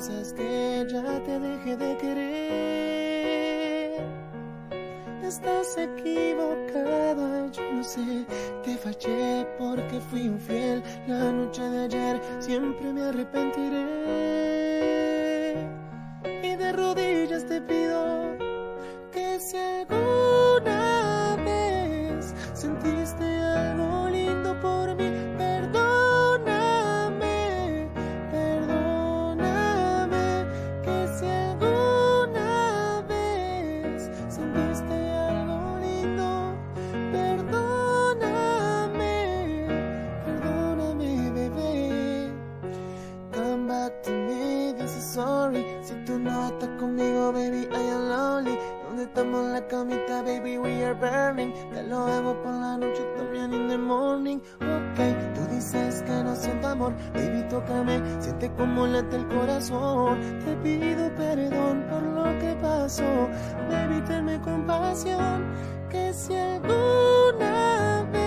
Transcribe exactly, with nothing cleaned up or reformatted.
piensas que ya te dejé de querer. Estás equivocada, yo no sé, te fallé porque fui infiel. La noche de ayer siempre me arrepentiré. Y de rodillas te pido que si alguna vez sentiste algo lindo por mí, perdóname, perdóname. Que si alguna vez sentiste algo lindo, perdóname, perdóname, bebé. Come back to me, this is sorry. Si tú no estás conmigo, baby, I am lonely. Donde estamos en la camita, baby, we are burning. Te lo hago por la noche, también in the morning. Ok, tú dices que no siento amor, baby, tócame, siente como late el corazón. Te pido perdón por lo que pasó, baby, tenme compasión. Que si alguna vez